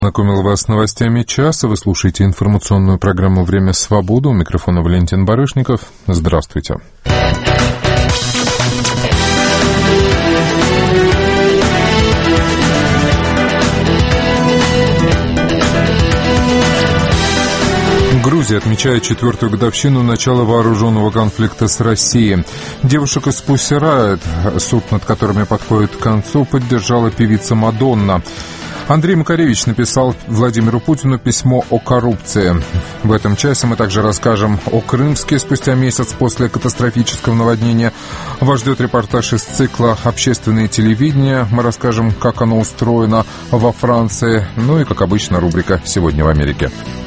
Знакомил вас с новостями часа. Вы слушаете информационную программу «Время свободы». У микрофона Валентин Барышников. Здравствуйте. Грузия отмечает 4-ю годовщину начала вооруженного конфликта с Россией. Девушек из Pussy Riot, суд над которыми подходит к концу, поддержала певица Мадонна. Андрей Макаревич написал Владимиру Путину письмо о коррупции. В этом часе мы также расскажем о Крымске спустя месяц после катастрофического наводнения. Вас ждет репортаж из цикла «Общественное телевидение». Мы расскажем, как оно устроено во Франции. Ну и, как обычно, рубрика «Сегодня в Америке».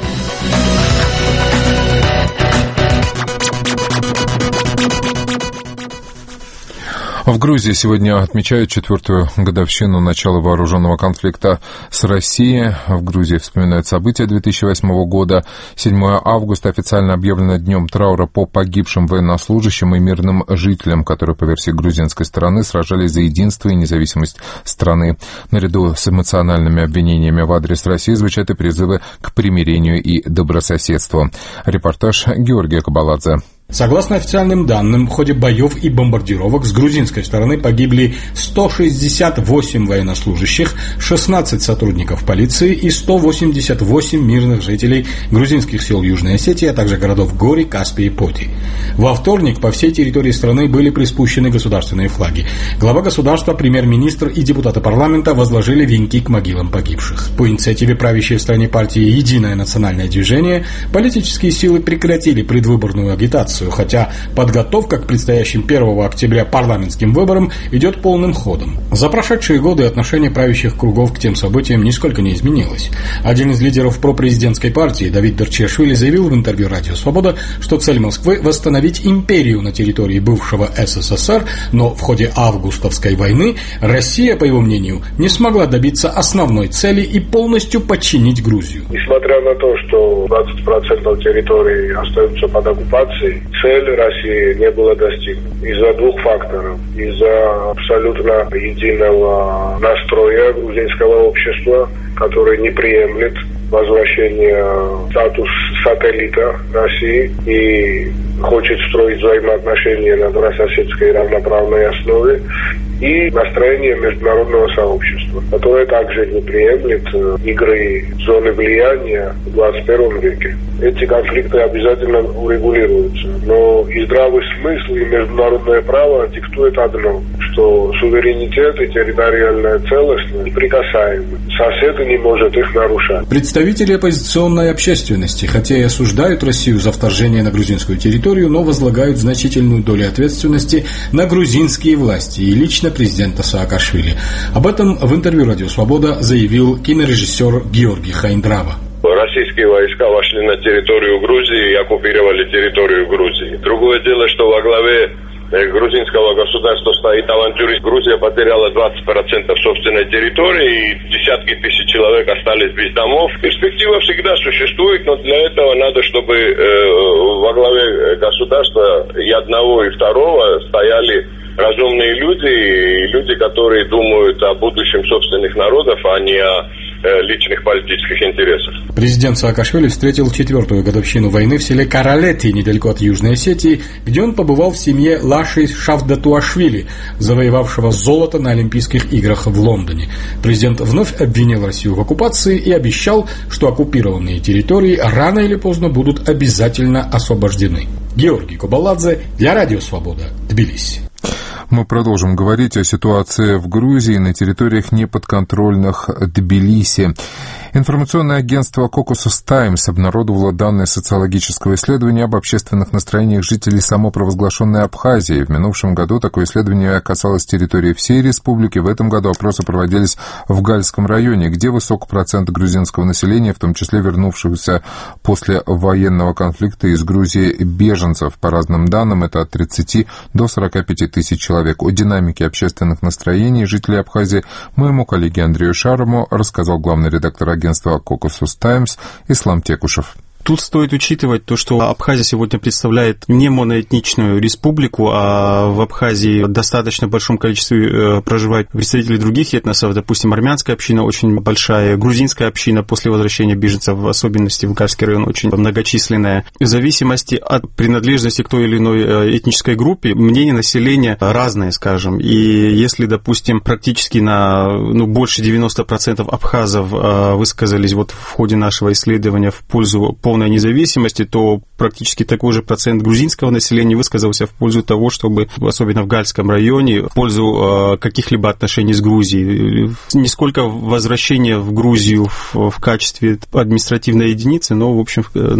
В Грузии сегодня отмечают 4-ю годовщину начала вооруженного конфликта с Россией. В Грузии вспоминают события 2008 года. 7 августа официально объявлено днем траура по погибшим военнослужащим и мирным жителям, которые, по версии грузинской стороны, сражались за единство и независимость страны. Наряду с эмоциональными обвинениями в адрес России звучат и призывы к примирению и добрососедству. Репортаж Георгия Кабаладзе. Согласно официальным данным, в ходе боев и бомбардировок с грузинской стороны погибли 168 военнослужащих, 16 сотрудников полиции и 188 мирных жителей грузинских сел Южной Осетии, а также городов Гори, Каспий и Поти. Во вторник по всей территории страны были приспущены государственные флаги. Глава государства, премьер-министр и депутаты парламента возложили венки к могилам погибших. По инициативе правящей в стране партии «Единое национальное движение» политические силы прекратили предвыборную агитацию, хотя подготовка к предстоящим 1 октября парламентским выборам идет полным ходом. За прошедшие годы отношение правящих кругов к тем событиям нисколько не изменилось. Один из лидеров пропрезидентской партии, Давид Дарчиашвили, заявил в интервью «Радио Свобода», что цель Москвы – восстановить империю на территории бывшего СССР, но в ходе августовской войны Россия, по его мнению, не смогла добиться основной цели и полностью подчинить Грузию. Несмотря на то, что 20% территории остаются под оккупацией, цель России не была достигнута из-за двух факторов. Из-за абсолютно единого настроя грузинского общества, который не приемлет возвращение статус сателлита России и хочет строить взаимоотношения на добрососедской равноправной основе, и настроение международного сообщества, которое также не приемлет игры зоны влияния в 21 веке. Эти конфликты обязательно урегулируются, но и здравый смысл, и международное право диктует одно, что суверенитет и территориальная целостность неприкасаемы. Сосед не может их нарушать. Представители оппозиционной общественности, хотя и осуждают Россию за вторжение на грузинскую территорию, но возлагают значительную долю ответственности на грузинские власти и лично президента Саакашвили. Об этом в интервью «Радио Свобода» заявил кинорежиссер Георгий Хайндрава. Российские войска вошли на территорию Грузии и оккупировали территорию Грузии. Другое дело, что во главе грузинского государства стоит авантюрист. Грузия потеряла 20% собственной территории, и десятки тысяч человек остались без домов. Перспектива всегда существует, но для этого надо, чтобы во главе государства и одного, и второго стояли разумные люди, и люди, которые думают о будущем собственных народов, а не о личных политических интересах. Президент Саакашвили встретил 4-ю годовщину войны в селе Каралети, недалеко от Южной Осетии, где он побывал в семье Лаши Шавдатуашвили, завоевавшего золото на Олимпийских играх в Лондоне. Президент вновь обвинил Россию в оккупации и обещал, что оккупированные территории рано или поздно будут обязательно освобождены. Георгий Кабаладзе для «Радио Свобода», Тбилиси. Мы продолжим говорить о ситуации в Грузии на территориях неподконтрольных Тбилиси. Информационное агентство Caucasus Times обнародовало данные социологического исследования об общественных настроениях жителей самопровозглашенной Абхазии. В минувшем году такое исследование касалось территории всей республики. В этом году опросы проводились в Гальском районе, где высок процент грузинского населения, в том числе вернувшихся после военного конфликта из Грузии беженцев. По разным данным, это от 30 до 45 тысяч человек. О динамике общественных настроений жителей Абхазии моему коллеге Андрею Шарому рассказал главный редактор агентства Caucasus Times Ислам Текушев. Тут стоит учитывать то, что Абхазия сегодня представляет не моноэтничную республику, а в Абхазии в достаточно большом количестве проживают представители других этносов. Допустим, армянская община очень большая, грузинская община после возвращения беженцев, в особенности в Гальский район, очень многочисленная. В зависимости от принадлежности к той или иной этнической группе, мнения населения разные, скажем. И если, допустим, практически на больше 90% абхазов высказались вот в ходе нашего исследования в пользу полной независимости, то практически такой же процент грузинского населения высказался в пользу того, чтобы, особенно в Гальском районе, в пользу каких-либо отношений с Грузией. Не сколько возвращение в Грузию в качестве административной единицы, но, в общем,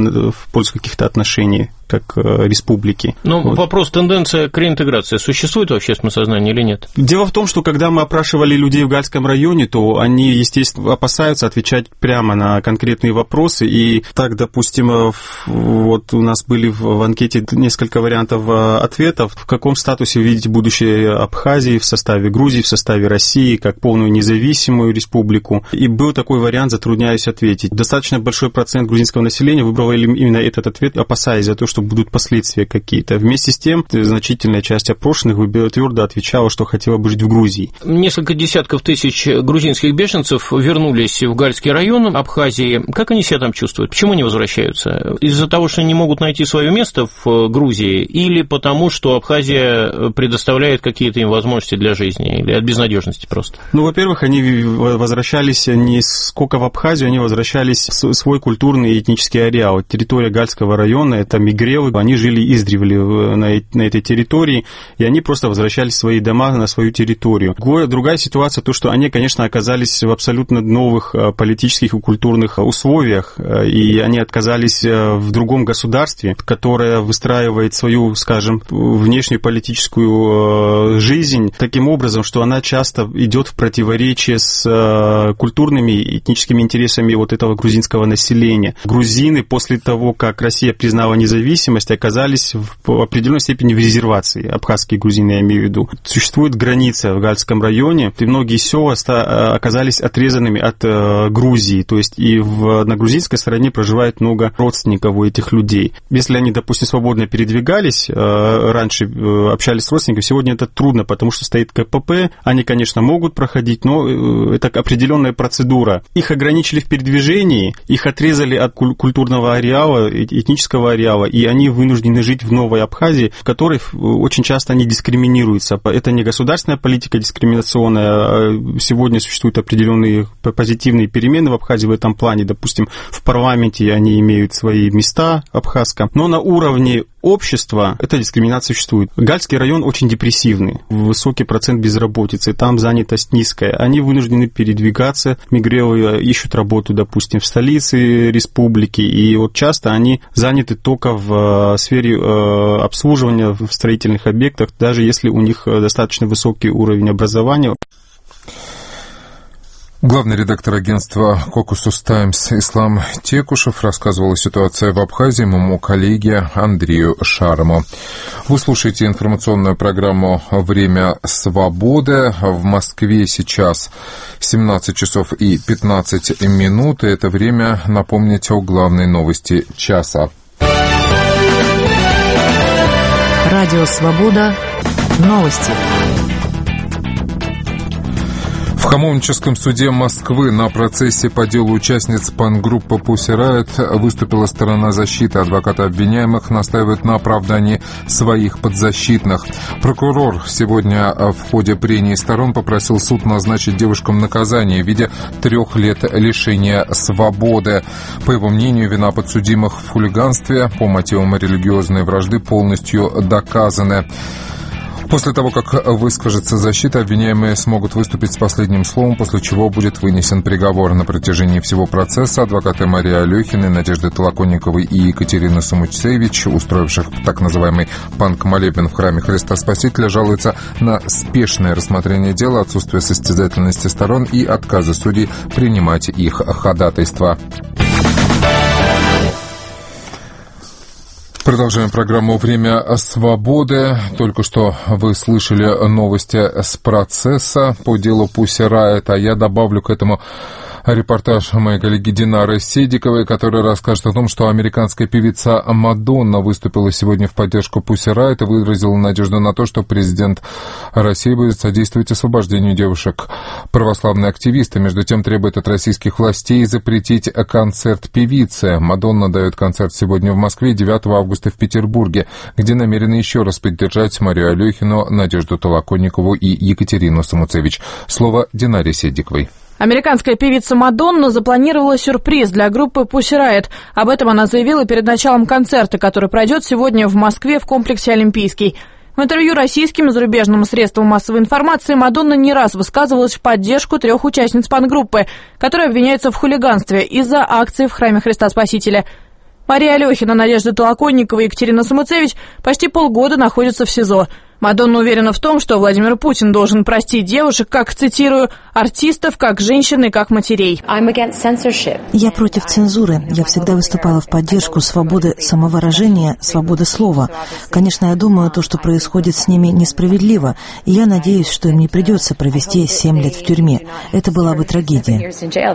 в пользу каких-то отношений как республики. Но вопрос, тенденция к реинтеграции существует в общественном сознании или нет? Дело в том, что когда мы опрашивали людей в Гальском районе, то они, естественно, опасаются отвечать прямо на конкретные вопросы. И так, допустим, вот у нас были в анкете несколько вариантов ответов. В каком статусе вы видите будущее Абхазии в составе Грузии, в составе России, как полную независимую республику? И был такой вариант, затрудняюсь ответить. Достаточно большой процент грузинского населения выбрал именно этот ответ, опасаясь за то, что будут последствия какие-то. Вместе с тем, значительная часть опрошенных твердо отвечала, что хотела бы жить в Грузии. Несколько десятков тысяч грузинских беженцев вернулись в Гальский район Абхазии. Как они себя там чувствуют? Почему они возвращаются? Из-за того, что не могут найти свое место в Грузии, или потому, что Абхазия предоставляет какие-то им возможности для жизни, или от безнадежности просто? Во-первых, они возвращались не сколько в Абхазию, они возвращались в свой культурный и этнический ареал. Территория Гальского района, это мигрелы, они жили издревле на этой территории, и они просто возвращались в свои дома, на свою территорию. Другая ситуация, то, что они, конечно, оказались в абсолютно новых политических и культурных условиях, и они оказались в другом государстве, которое выстраивает свою, скажем, внешнюю политическую жизнь таким образом, что она часто идет в противоречие с культурными и этническими интересами вот этого грузинского населения. Грузины после того, как Россия признала независимость, оказались в определенной степени в резервации. Абхазские грузины, я имею в виду. Существует граница в Гальском районе, и многие села оказались отрезанными от Грузии. То есть и на грузинской стороне проживает много родственников у этих людей. Если они, допустим, свободно передвигались, раньше общались с родственниками, сегодня это трудно, потому что стоит КПП. Они, конечно, могут проходить, но это определенная процедура. Их ограничили в передвижении, их отрезали от культурного ареала, этнического ареала, и они вынуждены жить в Новой Абхазии, в которой очень часто они дискриминируются. Это не государственная политика дискриминационная. Сегодня существуют определенные позитивные перемены в Абхазии в этом плане. Допустим, в парламенте они имеют свои места абхазском, но на уровне общества эта дискриминация существует. Гальский район очень депрессивный, высокий процент безработицы, там занятость низкая. Они вынуждены передвигаться, мигрелы ищут работу, допустим, в столице республики, и вот часто они заняты только в сфере обслуживания в строительных объектах, даже если у них достаточно высокий уровень образования. Главный редактор агентства «Caucasus Times» Ислам Текушев рассказывал о ситуации в Абхазии моему коллеге Андрею Шарому. Вы слушаете информационную программу «Время свободы». В Москве сейчас 17 часов и 15 минут. И это время напомнить о главной новости часа. Радио «Свобода». Новости. В Хамовническом суде Москвы на процессе по делу участниц панк-группы Pussy Riot выступила сторона защиты. Адвокаты обвиняемых настаивают на оправдании своих подзащитных. Прокурор сегодня в ходе прений сторон попросил суд назначить девушкам наказание в виде 3 лет лишения свободы. По его мнению, вина подсудимых в хулиганстве по мотивам религиозной вражды полностью доказаны. После того, как выскажется защита, обвиняемые смогут выступить с последним словом, после чего будет вынесен приговор. На протяжении всего процесса адвокаты Марии Алехиной, Надежды Толоконниковой и Екатерины Сумучевич, устроивших так называемый панк-молебен в храме Христа Спасителя, жалуются на спешное рассмотрение дела, отсутствие состязательности сторон и отказы судей принимать их ходатайства. Продолжаем программу «Время свободы». Только что вы слышали новости с процесса по делу Pussy Riot, а я добавлю к этому Репортаж моей коллеги Динары Седиковой, которая расскажет о том, что американская певица Мадонна выступила сегодня в поддержку Pussy Riot и выразила надежду на то, что президент России будет содействовать освобождению девушек. Православные активисты, между тем, требуют от российских властей запретить концерт певицы. Мадонна дает концерт сегодня в Москве, 9 августа в Петербурге, где намерены еще раз поддержать Марию Алехину, Надежду Толоконникову и Екатерину Самуцевич. Слово Динаре Седиковой. Американская певица Мадонна запланировала сюрприз для группы Pussy Riot. Об этом она заявила перед началом концерта, который пройдет сегодня в Москве в комплексе «Олимпийский». В интервью российским и зарубежным средствам массовой информации Мадонна не раз высказывалась в поддержку 3 участниц панк-группы, которые обвиняются в хулиганстве из-за акции в Храме Христа Спасителя. Мария Алехина, Надежда Толоконникова и Екатерина Самуцевич почти полгода находятся в СИЗО. Мадонна уверена в том, что Владимир Путин должен простить девушек, как, цитирую, артистов, как женщин и как матерей. Я против цензуры. Я всегда выступала в поддержку свободы самовыражения, свободы слова. Конечно, я думаю, то, что происходит с ними, несправедливо, и я надеюсь, что им не придется провести 7 лет в тюрьме. Это была бы трагедия.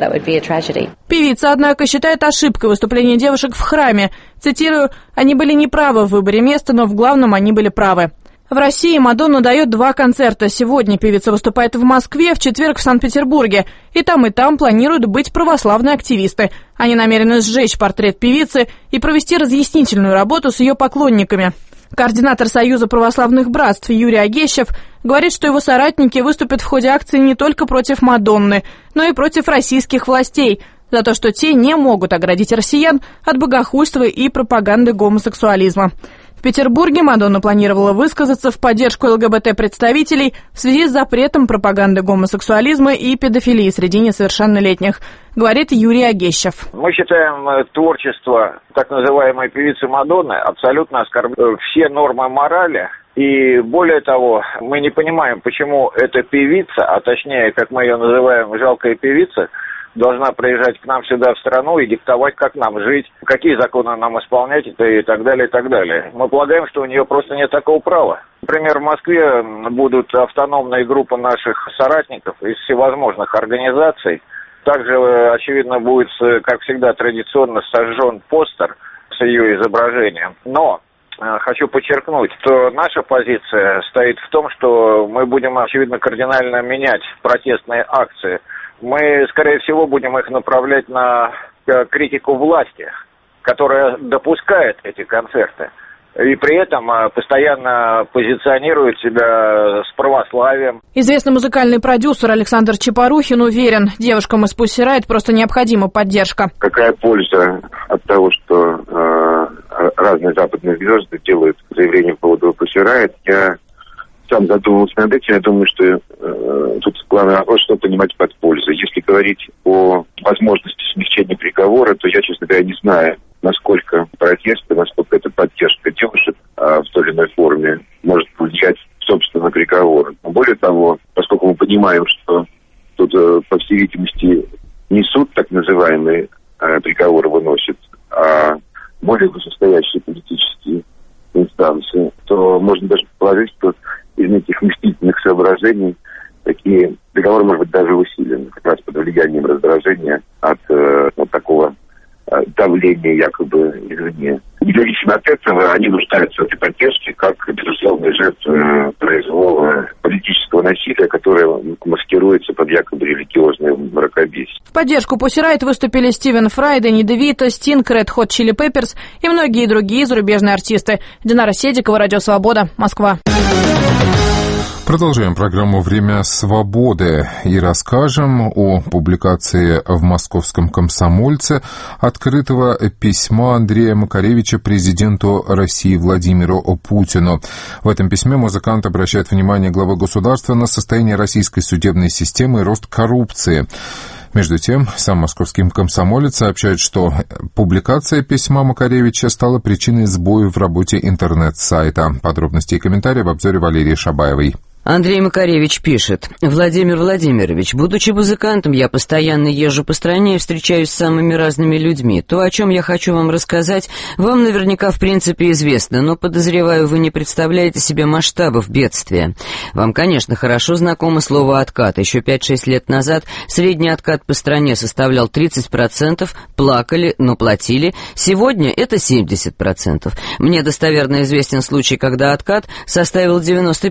Певица, однако, считает ошибкой выступление девушек в храме. Цитирую, «Они были неправы в выборе места, но в главном они были правы». В России Мадонна дает 2 концерта. Сегодня певица выступает в Москве, в четверг в Санкт-Петербурге. И там планируют быть православные активисты. Они намерены сжечь портрет певицы и провести разъяснительную работу с ее поклонниками. Координатор Союза православных братств Юрий Агещев говорит, что его соратники выступят в ходе акции не только против Мадонны, но и против российских властей, за то, что те не могут оградить россиян от богохульства и пропаганды гомосексуализма. В Петербурге Мадонна планировала высказаться в поддержку ЛГБТ-представителей в связи с запретом пропаганды гомосексуализма и педофилии среди несовершеннолетних, говорит Юрий Агещев. Мы считаем творчество так называемой певицы Мадонны абсолютно оскорбляет все нормы морали. И более того, мы не понимаем, почему эта певица, а точнее, как мы ее называем, жалкая певица, должна приезжать к нам сюда в страну и диктовать, как нам жить, какие законы нам исполнять и так далее, и так далее. Мы полагаем, что у нее просто нет такого права. Например, в Москве будут автономные группы наших соратников из всевозможных организаций. Также, очевидно, будет, как всегда, традиционно сожжен постер с ее изображением. Но хочу подчеркнуть, что наша позиция стоит в том, что мы будем, очевидно, кардинально менять протестные акции. Мы, скорее всего, будем их направлять на критику власти, которая допускает эти концерты. И при этом постоянно позиционирует себя с православием. Известный музыкальный продюсер Александр Чапорухин уверен, девушкам из Pussy Riot просто необходима поддержка. Какая польза от того, что разные западные звезды делают заявления по поводу Pussy Riot? Я сам задумывался над этим. Я думаю, что тут главный вопрос, что понимать под пользой. Если говорить о возможности смягчения приговора, то я, честно говоря, не знаю, насколько протесты, насколько эта поддержка девушек в той или иной форме может повлиять, собственно, на приговор. Но более того, поскольку мы понимаем, что тут, по всей видимости, не суд так называемый приговор выносит, а более высокостоящие политические инстанции, то можно даже предположить, что из этих мстительных соображений такие приговоры, может быть, даже усилены, как раз под влиянием раздражения от такого давления якобы извне. Независимо от этого, они нуждаются в этой поддержке как безусловные жертвы произвола политического насилия, которое маскируется под якобы религиозное мракобесие. В поддержку Pussy Riot выступили Стивен Фрай, Дэнни Девито, Стинг, Red Hot Chili Peppers и многие другие зарубежные артисты. Динара Седикова, Радио Свобода, Москва. Продолжаем программу «Время свободы» и расскажем о публикации в «Московском комсомольце» открытого письма Андрея Макаревича президенту России Владимиру Путину. В этом письме музыкант обращает внимание главы государства на состояние российской судебной системы и рост коррупции. Между тем, сам «Московский комсомолец» сообщает, что публикация письма Макаревича стала причиной сбоя в работе интернет-сайта. Подробности и комментарии в обзоре Валерии Шабаевой. Андрей Макаревич пишет: Владимир Владимирович, будучи музыкантом, я постоянно езжу по стране и встречаюсь с самыми разными людьми. То, о чем я хочу вам рассказать, вам наверняка в принципе известно, но, подозреваю, вы не представляете себе масштабов бедствия. Вам, конечно, хорошо знакомо слово «откат». Еще 5-6 лет назад средний откат по стране составлял 30%, плакали, но платили. Сегодня это 70%. Мне достоверно известен случай, когда откат составил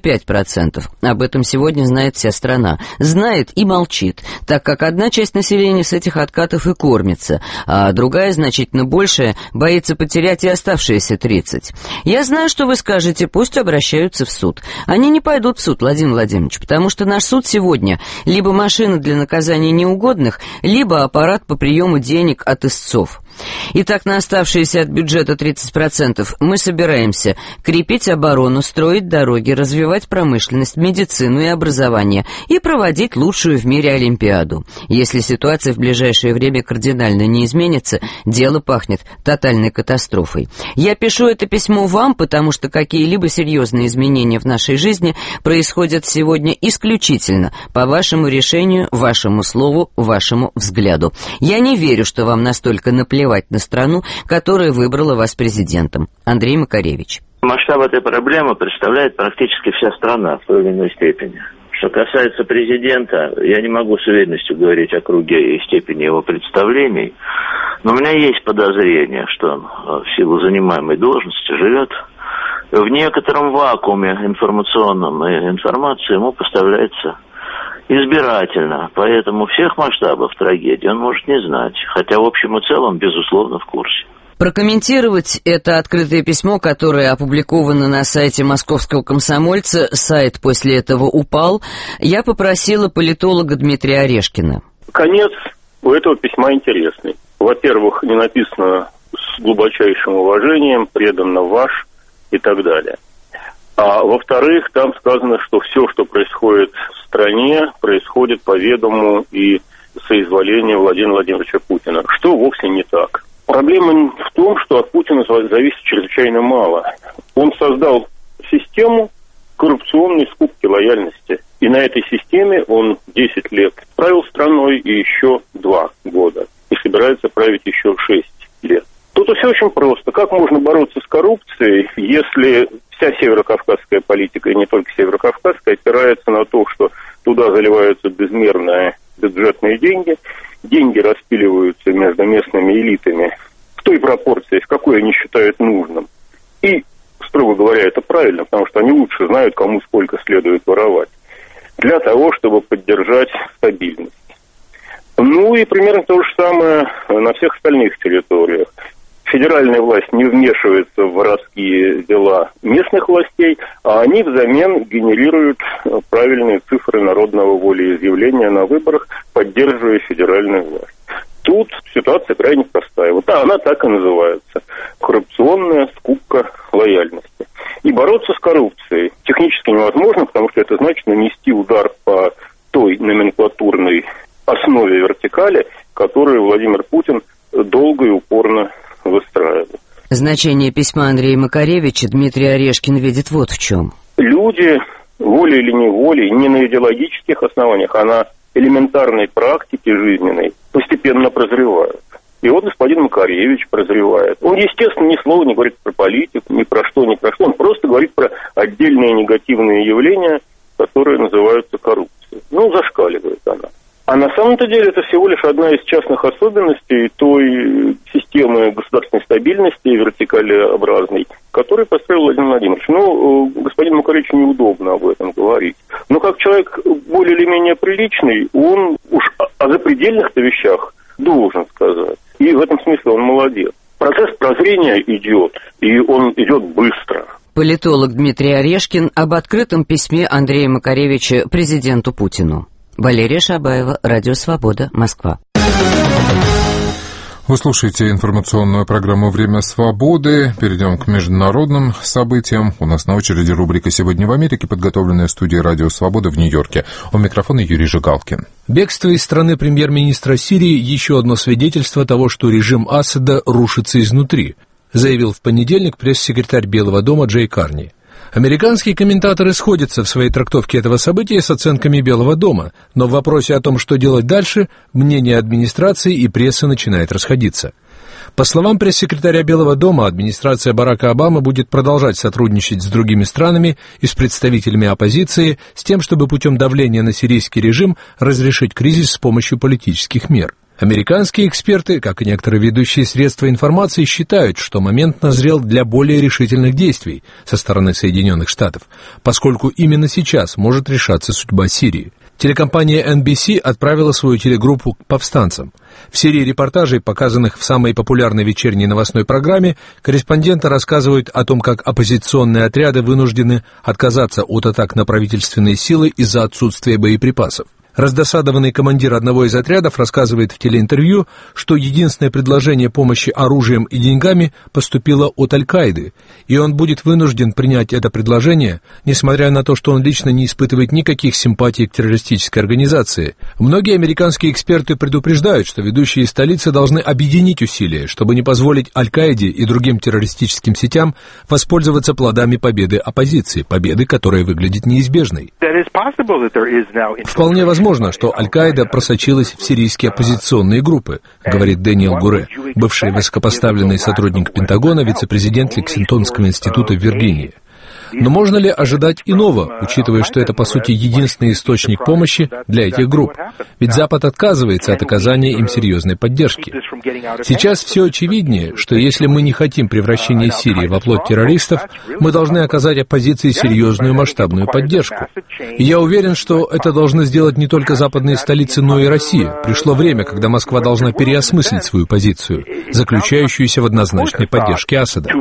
95%. Об этом сегодня знает вся страна. Знает и молчит, так как одна часть населения с этих откатов и кормится, а другая, значительно большая, боится потерять и оставшиеся 30. Я знаю, что вы скажете, пусть обращаются в суд. Они не пойдут в суд, Владимир Владимирович, потому что наш суд сегодня либо машина для наказания неугодных, либо аппарат по приему денег от истцов. Итак, на оставшиеся от бюджета 30% мы собираемся крепить оборону, строить дороги, развивать промышленность, медицину и образование и проводить лучшую в мире Олимпиаду. Если ситуация в ближайшее время кардинально не изменится, дело пахнет тотальной катастрофой. Я пишу это письмо вам, потому что какие-либо серьезные изменения в нашей жизни происходят сегодня исключительно по вашему решению, вашему слову, вашему взгляду. Я не верю, что вам настолько наплевать на страну, которая выбрала вас президентом. Андрей Макаревич. Масштаб этой проблемы представляет практически вся страна в той или иной степени. Что касается президента, я не могу с уверенностью говорить о круге и степени его представлений, но у меня есть подозрение, что он в силу занимаемой должности живет в некотором вакууме информационном, и информация ему поставляется избирательно, поэтому всех масштабов трагедии он может не знать, хотя в общем и целом, безусловно, в курсе. Прокомментировать это открытое письмо, которое опубликовано на сайте Московского комсомольца, сайт после этого упал, я попросила политолога Дмитрия Орешкина. Конец у этого письма интересный. Во-первых, не написано с глубочайшим уважением, преданно ваш и так далее. А во-вторых, там сказано, что все, что происходит в стране, происходит по ведомому и соизволению Владимира Владимировича Путина, что вовсе не так. Проблема в том, что от Путина зависит чрезвычайно мало. Он создал систему коррупционной скупки лояльности. И на этой системе он 10 лет правил страной и еще 2 года. И собирается править еще 6 лет. Тут все очень просто. Как можно бороться с коррупцией, если вся северокавказская политика, и не только северокавказская, опирается на то, что туда заливаются безмерные бюджетные деньги, деньги распиливаются между местными элитами в той пропорции, в какой они считают нужным. И, строго говоря, это правильно, потому что они лучше знают, кому сколько следует воровать, для того, чтобы поддержать стабильность. Ну и примерно то же самое на всех остальных территориях. Федеральная власть не вмешивается в воровские дела местных властей, а они взамен генерируют правильные цифры народного волеизъявления на выборах, поддерживая федеральную власть. Тут ситуация крайне простая. Вот она так и называется. Коррупционная скупка лояльности. И бороться с коррупцией технически невозможно, потому что это значит нанести удар по той номенклатурной основе вертикали, которую Владимир Путин долго и упорно выстраивал. Значение письма Андрея Макаревича Дмитрий Орешкин видит вот в чем. Люди волей или неволей, не на идеологических основаниях, а на элементарной практике жизненной постепенно прозревают. И вот господин Макаревич прозревает. Он, естественно, ни слова не говорит про политику, ни про что. Он просто говорит про отдельные негативные явления, которые называются коррупцией. Ну, зашкаливает она. А на самом-то деле это всего лишь одна из частных особенностей той системы государственной стабильности, вертикалеобразной, которую построил Владимир Владимирович. Ну, господину Макаревичу неудобно об этом говорить. Но как человек более или менее приличный, он уж о запредельных-то вещах должен сказать. И в этом смысле он молодец. Процесс прозрения идет, и он идет быстро. Политолог Дмитрий Орешкин об открытом письме Андрея Макаревича президенту Путину. Валерия Шабаева, Радио Свобода, Москва. Вы слушаете информационную программу «Время свободы». Перейдем к международным событиям. У нас на очереди рубрика «Сегодня в Америке», подготовленная студией «Радио Свобода» в Нью-Йорке. У микрофона Юрий Жигалкин. Бегство из страны премьер-министра Сирии – еще одно свидетельство того, что режим Асада рушится изнутри, заявил в понедельник пресс-секретарь Белого дома Джей Карни. Американские комментаторы сходятся в своей трактовке этого события с оценками Белого дома, но в вопросе о том, что делать дальше, мнение администрации и прессы начинает расходиться. По словам пресс-секретаря Белого дома, администрация Барака Обамы будет продолжать сотрудничать с другими странами и с представителями оппозиции с тем, чтобы путем давления на сирийский режим разрешить кризис с помощью политических мер. Американские эксперты, как и некоторые ведущие средства информации, считают, что момент назрел для более решительных действий со стороны Соединенных Штатов, поскольку именно сейчас может решаться судьба Сирии. Телекомпания NBC отправила свою телегруппу к повстанцам. В серии репортажей, показанных в самой популярной вечерней новостной программе, корреспонденты рассказывают о том, как оппозиционные отряды вынуждены отказаться от атак на правительственные силы из-за отсутствия боеприпасов. Раздосадованный командир одного из отрядов рассказывает в телеинтервью, что единственное предложение помощи оружием и деньгами поступило от Аль-Каиды, и он будет вынужден принять это предложение, несмотря на то, что он лично не испытывает никаких симпатий к террористической организации. Многие американские эксперты предупреждают, что ведущие столицы должны объединить усилия, чтобы не позволить Аль-Каиде и другим террористическим сетям воспользоваться плодами победы оппозиции, победы, которая выглядит неизбежной. Вполне возможно, что Аль-Каида просочилась в сирийские оппозиционные группы, говорит Дэниел Гуре, бывший высокопоставленный сотрудник Пентагона, вице-президент Лексингтонского института в Виргинии. Но можно ли ожидать иного, учитывая, что это, по сути, единственный источник помощи для этих групп? Ведь Запад отказывается от оказания им серьезной поддержки. Сейчас все очевиднее, что если мы не хотим превращения Сирии в оплот террористов, мы должны оказать оппозиции серьезную масштабную поддержку. И я уверен, что это должны сделать не только западные столицы, но и Россия. Пришло время, когда Москва должна переосмыслить свою позицию, заключающуюся в однозначной поддержке Асада.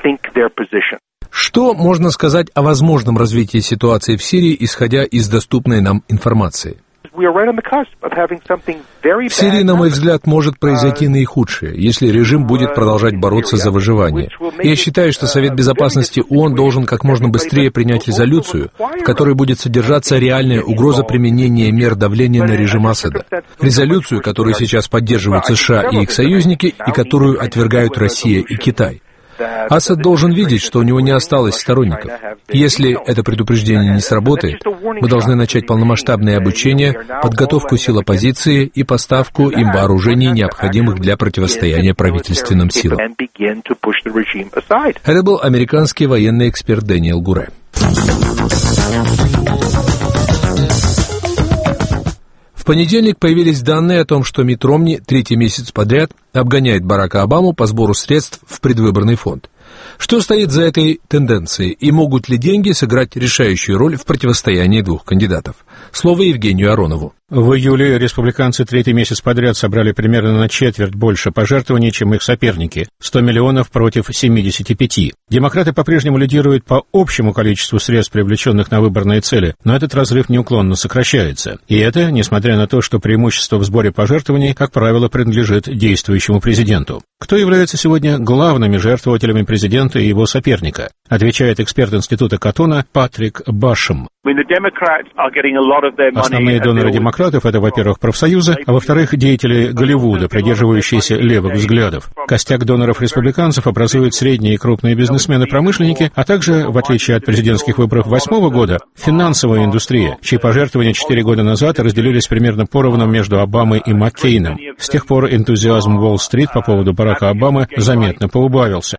Что можно сказать о возможном развитии ситуации в Сирии, исходя из доступной нам информации? В Сирии, на мой взгляд, может произойти наихудшее, если режим будет продолжать бороться за выживание. Я считаю, что Совет Безопасности ООН должен как можно быстрее принять резолюцию, в которой будет содержаться реальная угроза применения мер давления на режим Асада. Резолюцию, которую сейчас поддерживают США и их союзники, и которую отвергают Россия и Китай. Асад должен видеть, что у него не осталось сторонников. Если это предупреждение не сработает, мы должны начать полномасштабное обучение, подготовку сил оппозиции и поставку им вооружений, необходимых для противостояния правительственным силам. Это был американский военный эксперт Дэниел Гуре. В понедельник появились данные о том, что Митт Ромни третий месяц подряд обгоняет Барака Обаму по сбору средств в предвыборный фонд. Что стоит за этой тенденцией, и могут ли деньги сыграть решающую роль в противостоянии двух кандидатов? Слово Евгению Аронову. В июле республиканцы третий месяц подряд собрали примерно на четверть больше пожертвований, чем их соперники – 100 миллионов против 75. Демократы по-прежнему лидируют по общему количеству средств, привлеченных на выборные цели, но этот разрыв неуклонно сокращается. И это, несмотря на то, что преимущество в сборе пожертвований, как правило, принадлежит действующему президенту. Кто является сегодня главными жертвователями президента и его соперника? Отвечает эксперт Института Каттона Патрик Башем. Основные доноры демократов – это, во-первых, профсоюзы, а во-вторых, деятели Голливуда, придерживающиеся левых взглядов. Костяк доноров республиканцев образуют средние и крупные бизнесмены-промышленники, а также, в отличие от президентских выборов 2008 года, финансовая индустрия, чьи пожертвования 4 года назад разделились примерно поровну между Обамой и Маккейном. С тех пор энтузиазм Уолл-стрит по поводу Барака Обамы заметно поубавился.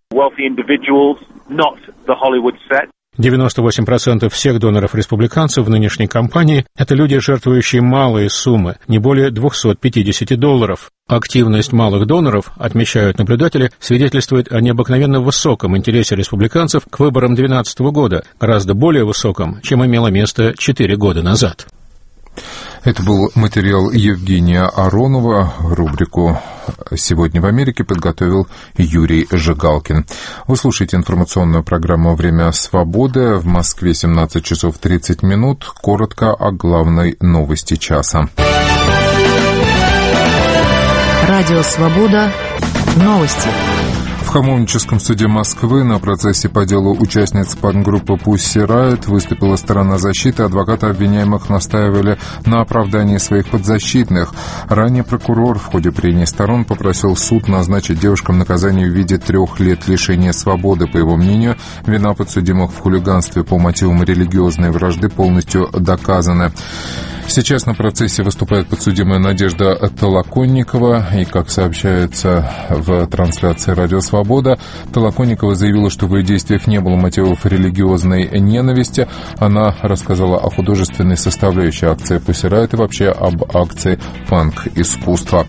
98% всех доноров-республиканцев в нынешней кампании – это люди, жертвующие малые суммы, не более $250. Активность малых доноров, отмечают наблюдатели, свидетельствует о необыкновенно высоком интересе республиканцев к выборам 2012 года, гораздо более высоком, чем имело место 4 года назад. Это был материал Евгения Аронова. Рубрику «Сегодня в Америке» подготовил Юрий Жигалкин. Вы слушаете информационную программу «Время свободы». В Москве 17 часов 30 минут. Коротко о главной новости часа. Радио «Свобода». Новости. В В Хамовническом суде Москвы на процессе по делу участниц панк-группы Pussy Riot выступила сторона защиты. Адвокаты обвиняемых настаивали на оправдании своих подзащитных. Ранее прокурор в ходе прений сторон попросил суд назначить девушкам наказание в виде 3 лет лишения свободы. По его мнению, вина подсудимых в хулиганстве по мотивам религиозной вражды полностью доказана. Сейчас на процессе выступает подсудимая Надежда Толоконникова, и, как сообщается в трансляции «Радио Свобода», Толоконникова заявила, что в ее действиях не было мотивов религиозной ненависти. Она рассказала о художественной составляющей акции Pussy Riot и вообще об акции панк-искусства.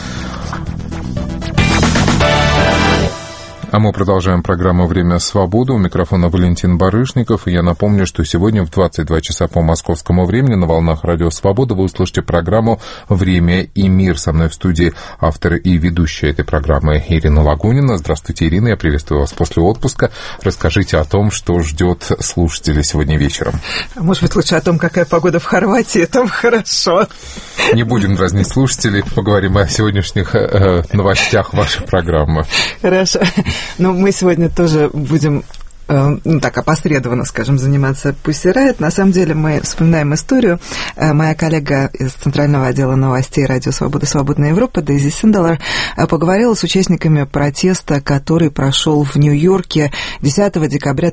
А мы продолжаем программу «Время свободы». У микрофона Валентин Барышников. И я напомню, что сегодня в 22 часа по московскому времени на волнах «Радио Свобода» вы услышите программу «Время и мир». Со мной в студии автор и ведущая этой программы Ирина Лагунина. Здравствуйте, Ирина. Я приветствую вас после отпуска. Расскажите о том, что ждет слушателей сегодня вечером. Может быть, лучше о том, какая погода в Хорватии. Там хорошо. Не будем дразнить слушателей. Поговорим о сегодняшних новостях вашей программы. Хорошо. Ну, мы сегодня тоже будем, так опосредованно, скажем, заниматься Pussy Riot. На самом деле мы вспоминаем историю. Моя коллега из Центрального отдела новостей «Радио Свобода. Свободная Европа» Дейзи Синделер поговорила с участниками протеста, который прошел в Нью-Йорке 10 декабря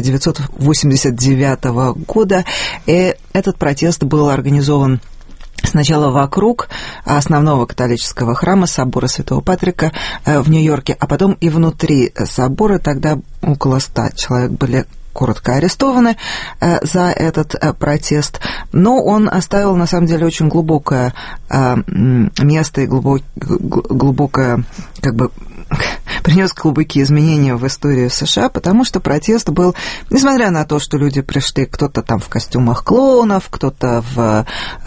1989 года. И этот протест был организован сначала вокруг основного католического храма, собора Святого Патрика в Нью-Йорке, а потом и внутри собора. Тогда около 100 человек были коротко арестованы за этот протест, но он оставил, на самом деле, очень глубокое место и глубокое, как бы, принес глубокие изменения в историю США, потому что протест был, несмотря на то, что люди пришли, кто-то там в костюмах клоунов, кто-то в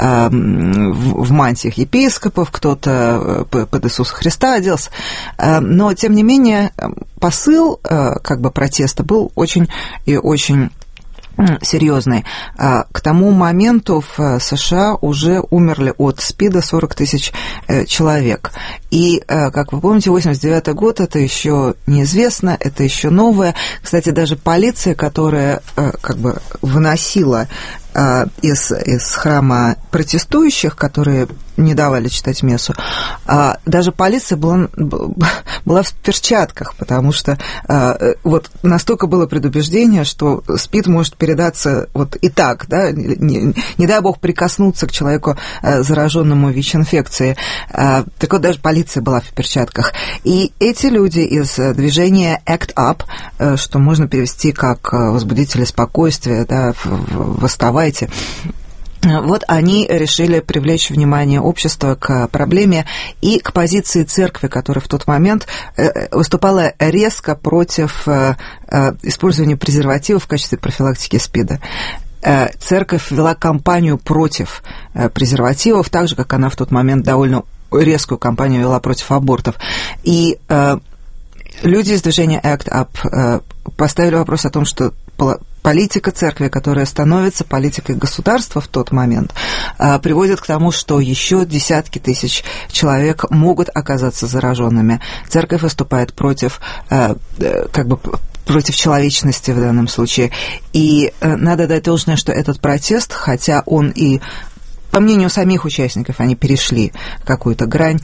мантиях епископов, кто-то под Иисуса Христа оделся, но, тем не менее, посыл, как бы, протеста был очень и очень серьезный. К тому моменту в США уже умерли от СПИДа 40 тысяч человек. И, как вы помните, 89-й год, это еще неизвестно, это еще новое. Кстати, даже полиция, которая как бы выносила из храма протестующих, которые не давали читать мессу, даже полиция была в перчатках, потому что вот настолько было предубеждение, что СПИД может передаться вот и так, да, не дай бог прикоснуться к человеку, зараженному ВИЧ-инфекцией. Так вот, даже полиция была в перчатках. И эти люди из движения ACT UP, что можно перевести как возбудители спокойствия, да, восставайте, вот они решили привлечь внимание общества к проблеме и к позиции церкви, которая в тот момент выступала резко против использования презервативов в качестве профилактики СПИДа. Церковь вела кампанию против презервативов, так же, как она в тот момент довольно резкую кампанию вела против абортов. И люди из движения ACT UP поставили вопрос о том, что политика церкви, которая становится политикой государства в тот момент, приводит к тому, что еще десятки тысяч человек могут оказаться зараженными. Церковь выступает против, как бы, против человечности в данном случае. И надо дать должное, что этот протест, хотя он и, по мнению самих участников, они перешли какую-то грань,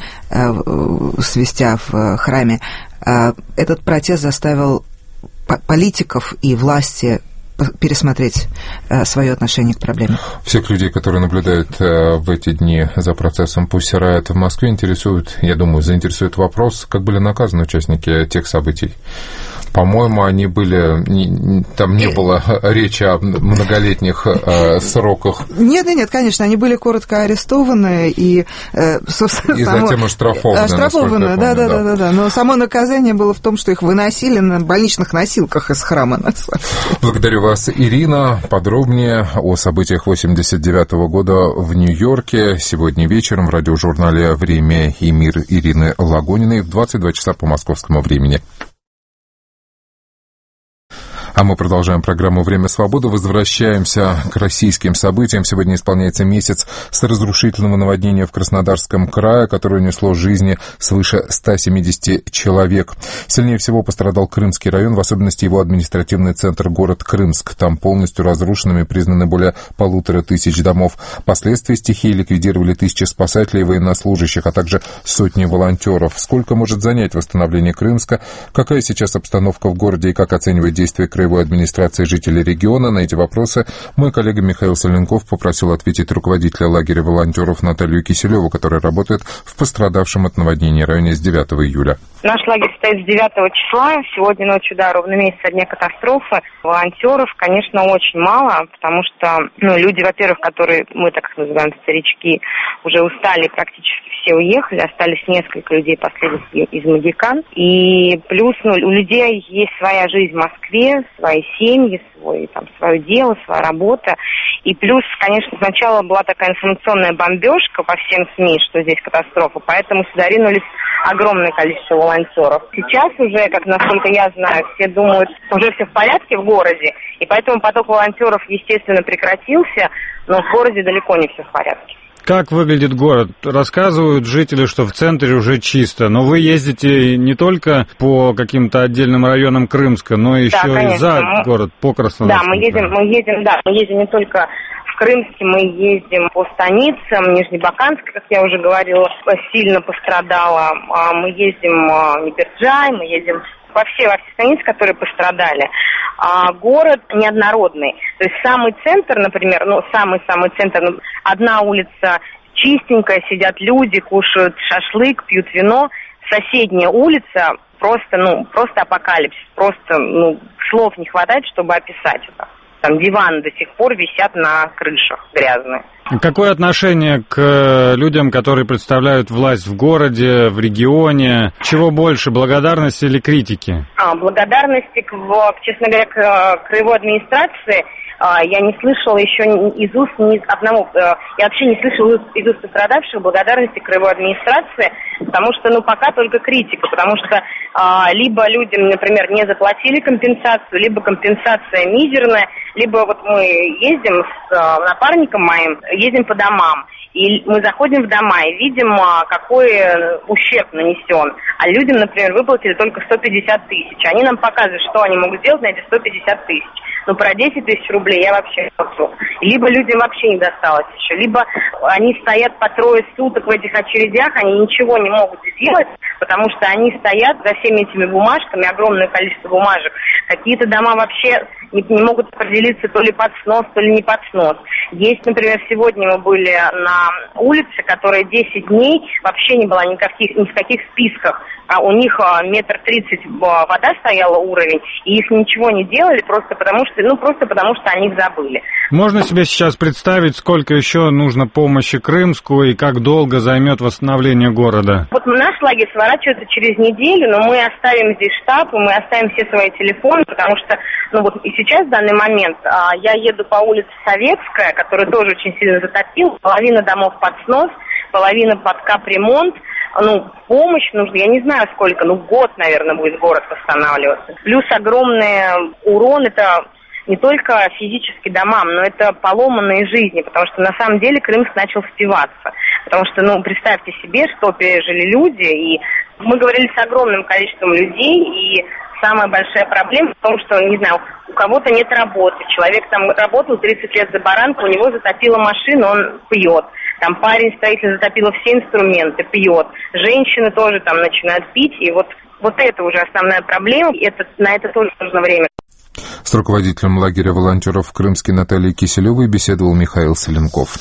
свистя в храме, этот протест заставил политиков и власти пересмотреть свое отношение к проблеме. Всех людей, которые наблюдают в эти дни за процессом Pussy Riot в Москве, интересует, я думаю, заинтересует вопрос, как были наказаны участники тех событий. По-моему, они были... Там не было речи о многолетних сроках. Нет, конечно, они были коротко арестованы и, собственно... И затем оштрафованы. Оштрафованы, да. Но само наказание было в том, что их выносили на больничных носилках из храма. Благодарю вас, Ирина. Подробнее о событиях 89-го года в Нью-Йорке сегодня вечером в радиожурнале «Время и мир» Ирины Лагуниной в 22 часа по московскому времени. А мы продолжаем программу «Время свободы». Возвращаемся к российским событиям. Сегодня исполняется месяц с разрушительного наводнения в Краснодарском крае, которое унесло жизни свыше 170 человек. Сильнее всего пострадал Крымский район, в особенности его административный центр, город Крымск. Там полностью разрушенными признаны более 1500 домов. Последствия стихии ликвидировали тысячи спасателей и военнослужащих, а также сотни волонтеров. Сколько может занять восстановление Крымска? Какая сейчас обстановка в городе и как оценивает действия краевой администрации жителей региона? На эти вопросы мой коллега Михаил Соленков попросил ответить руководителя лагеря волонтеров Наталью Киселеву, которая работает в пострадавшем от наводнения районе с 9 июля. Наш лагерь стоит с 9 числа. Сегодня ночью, ровно месяц со дня катастрофы. Волонтеров, конечно, очень мало, потому что люди, во-первых, которые, мы так их называем, старички, уже устали, практически все уехали. Остались несколько людей последних из Магикан. И плюс у людей есть своя жизнь в Москве, свои семьи, свое дело, своя работа. И плюс, конечно, сначала была такая информационная бомбежка по всем СМИ, что здесь катастрофа, поэтому сюда ринулись огромное количество волонтеров. Сейчас уже, как насколько я знаю, все думают, уже все в порядке в городе, и поэтому поток волонтеров, естественно, прекратился, но в городе далеко не все в порядке. Как выглядит город? Рассказывают жители, что в центре уже чисто, но вы ездите не только по каким-то отдельным районам Крымска, но еще и за город, по Краснодарскому. Да, мы ездим не только в Крымске, мы ездим по станицам. Нижнебаканская, как я уже говорила, сильно пострадала. Мы ездим в Неберджай, мы ездим во все станицы, которые пострадали. Город неоднородный. То есть самый центр, например, самый центр, одна улица чистенькая, сидят люди, кушают шашлык, пьют вино. Соседняя улица просто апокалипсис. Просто слов не хватает, чтобы описать это. Там диваны до сих пор висят на крышах грязные. Какое отношение к людям, которые представляют власть в городе, в регионе? Чего больше, благодарности или критики? Благодарности, честно говоря, к краевой администрации я не слышала еще из уст ни одного, я вообще не слышала из уст пострадавших благодарности краевой администрации, потому что, пока только критика, потому что либо людям, например, не заплатили компенсацию, либо компенсация мизерная, либо мы ездим с напарником моим, ездим по домам, и мы заходим в дома и видим, какой ущерб нанесен. А людям, например, выплатили только 150 тысяч. Они нам показывают, что они могут сделать на эти 150 тысяч. Про 10 тысяч рублей я вообще не хочу. Либо людям вообще не досталось еще, либо они стоят по 3 суток в этих очередях, они ничего не могут сделать, потому что они стоят за всеми этими бумажками, огромное количество бумажек. Какие-то дома вообще не могут определиться то ли под снос, то ли не под снос. Есть, например, сегодня мы были на улице, которая 10 дней вообще не была ни в каких списках. А у них 1,30 метра вода стояла уровень, и их ничего не делали просто потому что они их забыли. Можно себе сейчас представить, сколько еще нужно помощи Крымску и как долго займет восстановление города? Наш лагерь сворачивается через неделю, но мы оставим здесь штаб, и мы оставим все свои телефоны, потому что, и сейчас в данный момент я еду по улице Советская, которая тоже очень сильно затопила, половина домов под снос, половина под капремонт. Помощь нужна, я не знаю сколько, год, наверное, будет город восстанавливаться. Плюс огромный урон, это не только физически домам, но это поломанные жизни, потому что на самом деле Крымск начал впиваться. Потому что, представьте себе, что пережили люди, и мы говорили с огромным количеством людей, и самая большая проблема в том, что, у кого-то нет работы. Человек там работал 30 лет за баранку, у него затопила машину, он пьет. Там парень-строитель затопило все инструменты, пьет. Женщины тоже там начинают пить, и вот это уже основная проблема, и на это тоже нужно время. С руководителем лагеря волонтеров в Крымске Натальей Киселевой беседовал Михаил Соленков.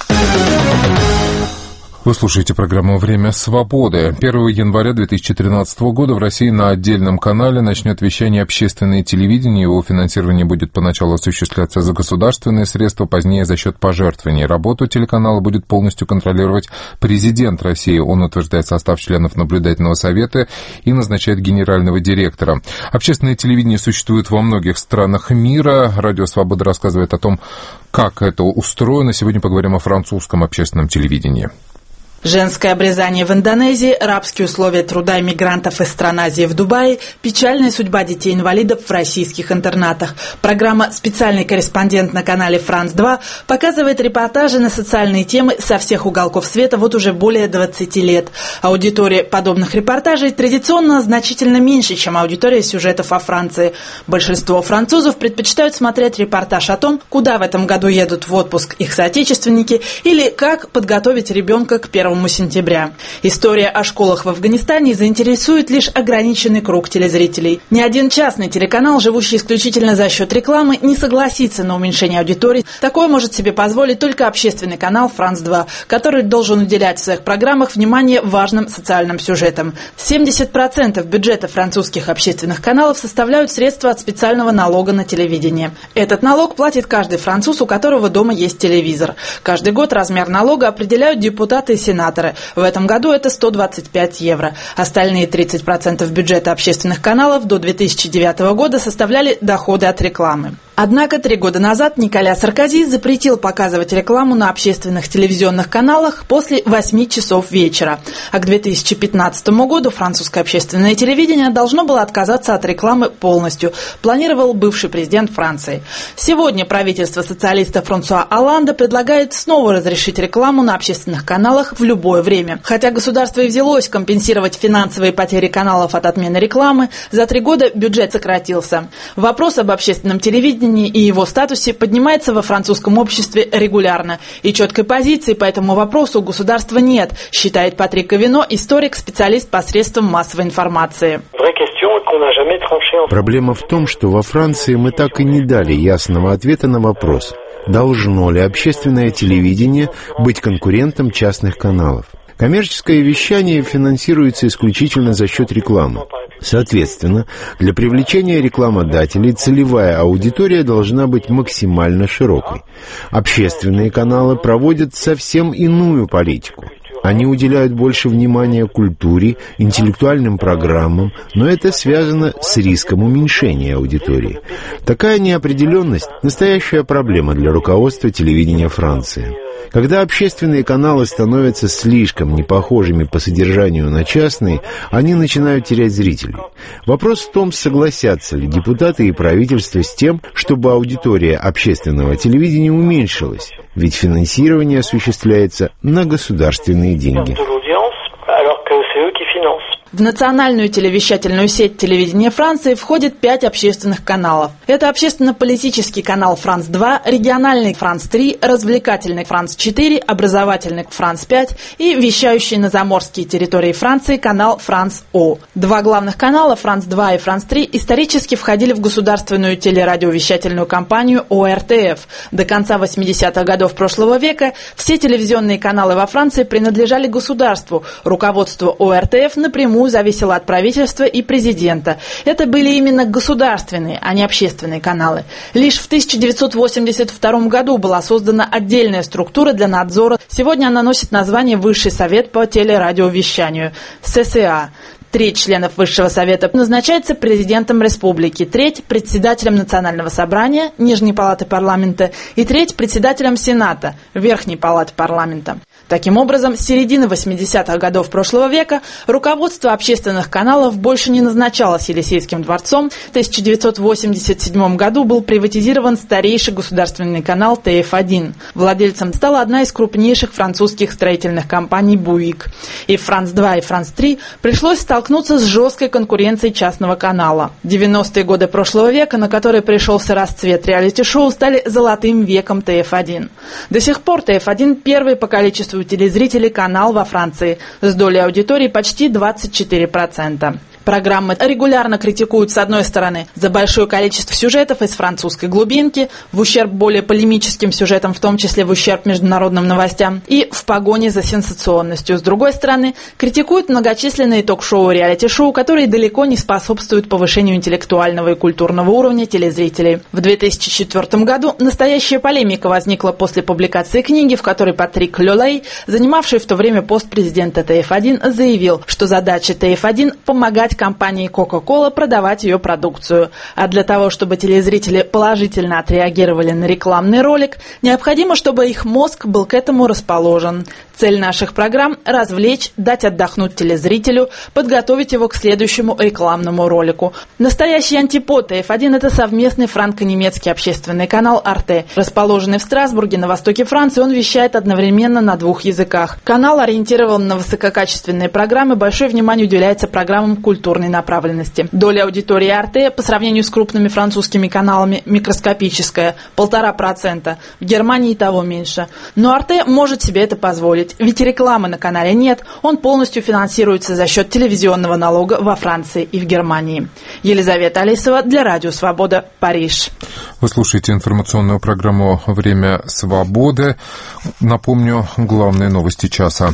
Вы слушаете программу «Время свободы». 1 января 2013 года в России на отдельном канале начнет вещание общественное телевидение. Его финансирование будет поначалу осуществляться за государственные средства, позднее за счет пожертвований. Работу телеканала будет полностью контролировать президент России. Он утверждает состав членов наблюдательного совета и назначает генерального директора. Общественное телевидение существует во многих странах мира. Радио «Свобода» рассказывает о том, как это устроено. Сегодня поговорим о французском общественном телевидении. Женское обрезание в Индонезии, рабские условия труда иммигрантов из стран Азии в Дубае, печальная судьба детей-инвалидов в российских интернатах. Программа «Специальный корреспондент» на канале «Франц-2» показывает репортажи на социальные темы со всех уголков света вот уже более 20 лет. Аудитория подобных репортажей традиционно значительно меньше, чем аудитория сюжетов о Франции. Большинство французов предпочитают смотреть репортаж о том, куда в этом году едут в отпуск их соотечественники или как подготовить ребенка к 1 сентября. История о школах в Афганистане заинтересует лишь ограниченный круг телезрителей. Ни один частный телеканал, живущий исключительно за счет рекламы, не согласится на уменьшение аудитории. Такое может себе позволить только общественный канал «Франц-2», который должен уделять в своих программах внимание важным социальным сюжетам. 70% бюджета французских общественных каналов составляют средства от специального налога на телевидение. Этот налог платит каждый француз, у которого дома есть телевизор. Каждый год размер налога определяют депутаты и сенаторы. В этом году это 125 евро. Остальные 30% бюджета общественных каналов до 2009 года составляли доходы от рекламы. Однако 3 года назад Николя Саркози запретил показывать рекламу на общественных телевизионных каналах после 8 часов вечера. А к 2015 году французское общественное телевидение должно было отказаться от рекламы полностью, планировал бывший президент Франции. Сегодня правительство социалиста Франсуа Олланда предлагает снова разрешить рекламу на общественных каналах в любое время. Хотя государство и взялось компенсировать финансовые потери каналов от отмены рекламы, за 3 года бюджет сократился. Вопрос об общественном телевидении и его статусе поднимается во французском обществе регулярно. И четкой позиции по этому вопросу у государства нет, считает Патрик Ковино, историк, специалист по средствам массовой информации. Проблема в том, что во Франции мы так и не дали ясного ответа на вопрос, должно ли общественное телевидение быть конкурентом частных каналов. Коммерческое вещание финансируется исключительно за счет рекламы. Соответственно, для привлечения рекламодателей целевая аудитория должна быть максимально широкой. Общественные каналы проводят совсем иную политику. Они уделяют больше внимания культуре, интеллектуальным программам, но это связано с риском уменьшения аудитории. Такая неопределенность – настоящая проблема для руководства телевидения Франции. Когда общественные каналы становятся слишком непохожими по содержанию на частные, они начинают терять зрителей. Вопрос в том, согласятся ли депутаты и правительство с тем, чтобы аудитория общественного телевидения уменьшилась, ведь финансирование осуществляется на государственные деньги. В национальную телевещательную сеть телевидения Франции входит 5 общественных каналов. Это общественно-политический канал «Франц-2», региональный «Франц-3», развлекательный «Франц-4», образовательный «Франц-5» и вещающий на заморские территории Франции канал «Франц-О». 2 главных канала «Франц-2» и «Франц-3» исторически входили в государственную телерадиовещательную компанию ОРТФ. До конца 80-х годов прошлого века все телевизионные каналы во Франции принадлежали государству. Руководство ОРТФ напрямую зависело от правительства и президента. Это были именно государственные, а не общественные каналы. Лишь в 1982 году была создана отдельная структура для надзора. Сегодня она носит название «Высший совет по телерадиовещанию» – ССА. 3 членов Высшего совета назначается президентом республики, 3 председателем Национального собрания, Нижней палаты парламента и 3 председателем Сената, Верхней палаты парламента. Таким образом, с середины 80-х годов прошлого века руководство общественных каналов больше не назначалось Елисейским дворцом. В 1987 году был приватизирован старейший государственный канал ТФ1. Владельцем стала одна из крупнейших французских строительных компаний «Буик». И «Франц-2», и «Франц-3» пришлось столкнуться с жесткой конкуренцией частного канала. 90-е годы прошлого века, на которые пришелся расцвет реалити-шоу, стали золотым веком ТФ1. До сих пор ТФ1 первый по количеству телезрителей канал во Франции с долей аудитории почти 24%. Программы регулярно критикуют, с одной стороны, за большое количество сюжетов из французской глубинки, в ущерб более полемическим сюжетам, в том числе в ущерб международным новостям, и в погоне за сенсационностью. С другой стороны, критикуют многочисленные ток-шоу и реалити-шоу, которые далеко не способствуют повышению интеллектуального и культурного уровня телезрителей. В 2004 году настоящая полемика возникла после публикации книги, в которой Патрик Лёлей, занимавший в то время пост президента ТФ1, заявил, что задача ТФ1 – помогать компании Coca-Cola продавать ее продукцию. А для того, чтобы телезрители положительно отреагировали на рекламный ролик, необходимо, чтобы их мозг был к этому расположен. Цель наших программ – развлечь, дать отдохнуть телезрителю, подготовить его к следующему рекламному ролику. Настоящий антипод TF1 – это совместный франко-немецкий общественный канал «Арте». Расположенный в Страсбурге на востоке Франции, он вещает одновременно на 2 языках. Канал ориентирован на высококачественные программы, большое внимание уделяется программам культурной направленности. Доля аудитории «Арте» по сравнению с крупными французскими каналами микроскопическая – 1,5%. В Германии и того меньше. Но «Арте» может себе это позволить. Ведь рекламы на канале нет, он полностью финансируется за счет телевизионного налога во Франции и в Германии. Елизавета Алисова для Радио Свобода, Париж. Вы слушаете информационную программу «Время свободы». Напомню, главные новости часа.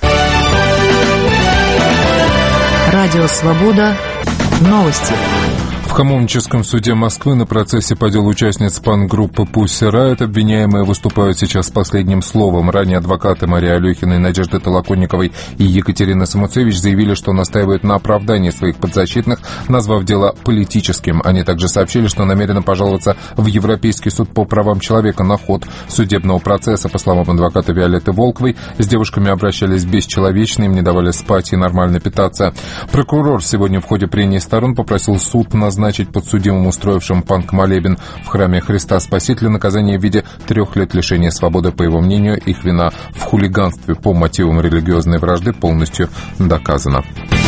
Радио Свобода. Новости. В Камовническом суде Москвы на процессе по делу участниц панк-группы Pussy Riot обвиняемые выступают сейчас с последним словом. Ранее адвокаты Марии Алехиной, Надежды Толоконниковой и Екатерины Самуцевич заявили, что настаивают на оправдании своих подзащитных, назвав дело политическим. Они также сообщили, что намерены пожаловаться в Европейский суд по правам человека на ход судебного процесса. По словам адвоката Виолетты Волковой, с девушками обращались бесчеловечно, им не давали спать и нормально питаться. Прокурор сегодня в ходе прений сторон попросил суд назначить подсудимым, устроившим панк-молебен в храме Христа Спасителя, наказание в виде 3 лет лишения свободы. По его мнению, их вина в хулиганстве по мотивам религиозной вражды полностью доказана.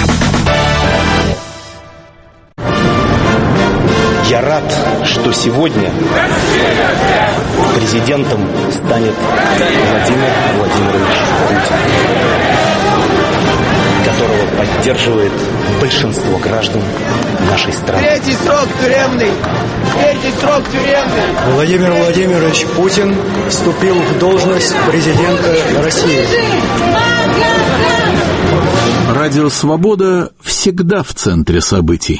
Я рад, что сегодня президентом станет Владимир Владимирович Путин, которого поддерживает большинство граждан нашей страны. Третий срок тюремный! Владимир Владимирович Путин вступил в должность президента России. Радио «Свобода» всегда в центре событий.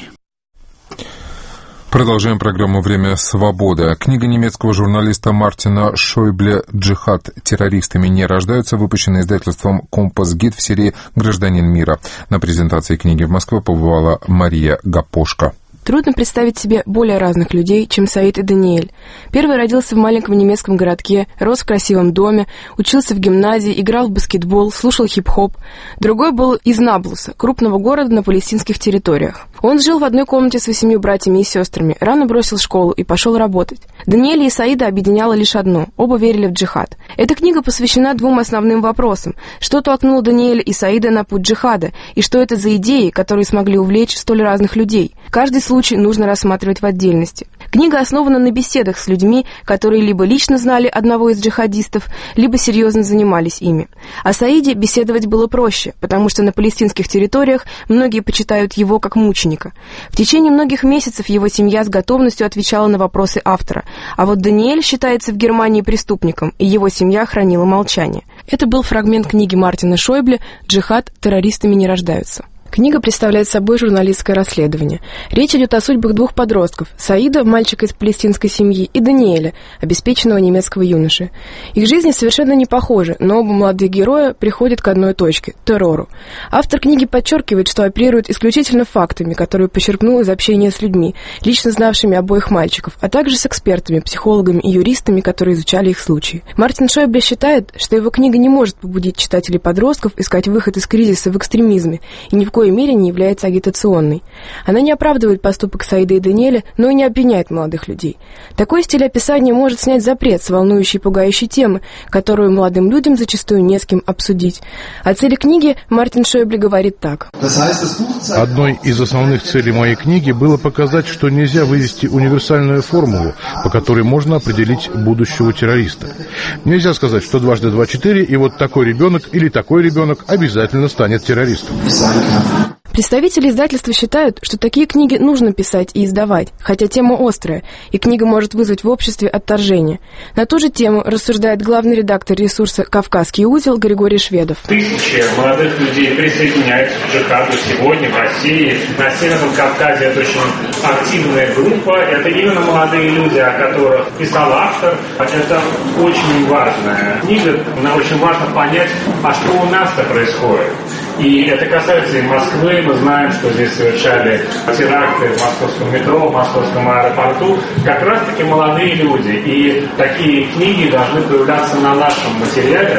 Продолжаем программу «Время свободы». Книга немецкого журналиста Мартина Шойбле «Джихад. Террористами не рождаются», выпущенная издательством «Компас Гид» в серии «Гражданин мира». На презентации книги в Москве побывала Мария Гапошко. Трудно представить себе более разных людей, чем Саид и Даниэль. Первый родился в маленьком немецком городке, рос в красивом доме, учился в гимназии, играл в баскетбол, слушал хип-хоп. Другой был из Наблуса, крупного города на палестинских территориях. Он жил в одной комнате с 8 братьями и сестрами, рано бросил школу и пошел работать. Даниэля и Саида объединяло лишь одно – оба верили в джихад. Эта книга посвящена 2 основным вопросам. Что толкнуло Даниэля и Саида на путь джихада, и что это за идеи, которые смогли увлечь столь разных людей. Каждый случай нужно рассматривать в отдельности. Книга основана на беседах с людьми, которые либо лично знали одного из джихадистов, либо серьезно занимались ими. О Саиде беседовать было проще, потому что на палестинских территориях многие почитают его как мученика. В течение многих месяцев его семья с готовностью отвечала на вопросы автора, а вот Даниэль считается в Германии преступником, и его семья хранила молчание. Это был фрагмент книги Мартина Шойбле «Джихад. Террористами не рождаются». Книга представляет собой журналистское расследование. Речь идет о судьбах 2 подростков – Саида, мальчика из палестинской семьи, и Даниэля, обеспеченного немецкого юноши. Их жизни совершенно не похожи, но оба молодых героя приходят к одной точке – террору. Автор книги подчеркивает, что оперирует исключительно фактами, которые почерпнул из общения с людьми, лично знавшими обоих мальчиков, а также с экспертами, психологами и юристами, которые изучали их случаи. Мартин Шойбле считает, что его книга не может побудить читателей подростков искать выход из кризиса в экстремизме и ни в коей мере не является агитационной. Она не оправдывает поступок Саида и Даниэля, но и не обвиняет молодых людей. Такой стиль описания может снять запрет с волнующей и пугающей темы, которую молодым людям зачастую не с кем обсудить. О цели книги Мартин Шойбле говорит так. Одной из основных целей моей книги было показать, что нельзя вывести универсальную формулу, по которой можно определить будущего террориста. Нельзя сказать, что 2 × 2 = 4, и вот такой ребенок или такой ребенок обязательно станет террористом. Представители издательства считают, что такие книги нужно писать и издавать, хотя тема острая, и книга может вызвать в обществе отторжение. На ту же тему рассуждает главный редактор ресурса «Кавказский узел» Григорий Шведов. Тысячи молодых людей присоединяются к джихаду сегодня в России. На Северном Кавказе это очень активная группа. Это именно молодые люди, о которых писал автор. Это очень важная книга. Нам очень важно понять, а что у нас-то происходит. И это касается и Москвы. Мы знаем, что здесь совершали теракты в московском метро, в московском аэропорту. Как раз-таки молодые люди. И такие книги должны появляться на нашем материале,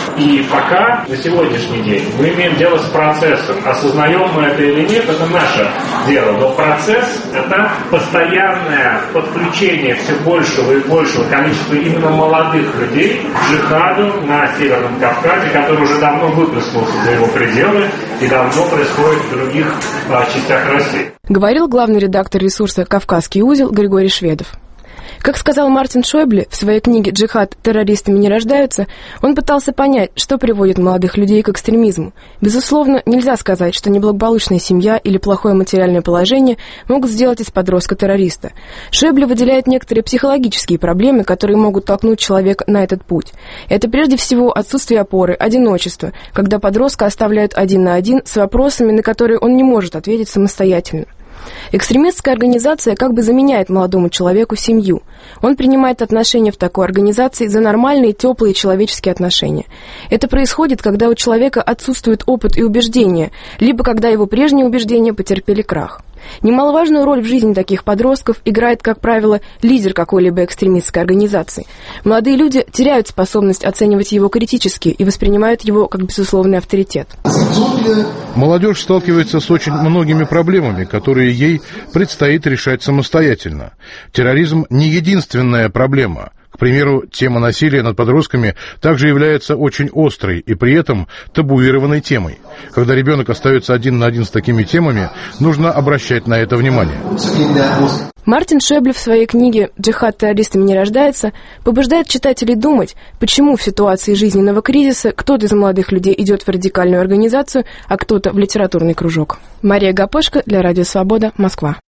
И пока, на сегодняшний день, мы имеем дело с процессом. Осознаем мы это или нет, это наше дело. Но процесс – это постоянное подключение все большего и большего количества именно молодых людей к джихаду на Северном Кавказе, который уже давно выплеснулся за его пределы и давно происходит в других частях России. Говорил главный редактор ресурса «Кавказский узел» Григорий Шведов. Как сказал Мартин Шойбле в своей книге «Джихад. Террористами не рождаются», он пытался понять, что приводит молодых людей к экстремизму. Безусловно, нельзя сказать, что неблагополучная семья или плохое материальное положение могут сделать из подростка террориста. Шойбле выделяет некоторые психологические проблемы, которые могут толкнуть человека на этот путь. Это прежде всего отсутствие опоры, одиночество, когда подростка оставляют один на один с вопросами, на которые он не может ответить самостоятельно. Экстремистская организация как бы заменяет молодому человеку семью. Он принимает отношения в такой организации за нормальные, теплые человеческие отношения. Это происходит, когда у человека отсутствует опыт и убеждения, либо когда его прежние убеждения потерпели крах. Немаловажную роль в жизни таких подростков играет, как правило, лидер какой-либо экстремистской организации. Молодые люди теряют способность оценивать его критически и воспринимают его как безусловный авторитет. Молодежь сталкивается с очень многими проблемами, которые ей предстоит решать самостоятельно. Терроризм не единственная проблема. К примеру, тема насилия над подростками также является очень острой и при этом табуированной темой. Когда ребенок остается один на один с такими темами, нужно обращать на это внимание. Мартин Шойбле в своей книге «Джихад террористами не рождается» побуждает читателей думать, почему в ситуации жизненного кризиса кто-то из молодых людей идет в радикальную организацию, а кто-то в литературный кружок. Мария Гапошко для Радио Свобода, Москва.